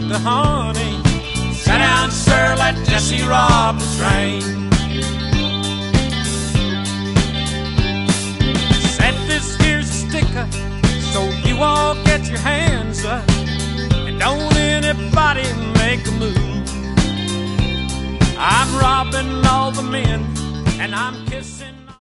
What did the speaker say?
to honey. Sit down, sir, let Jesse rob the train. Set this here's a sticker, so you all get your hands up, and don't anybody make a move. I'm robbing all the men, and I'm kissing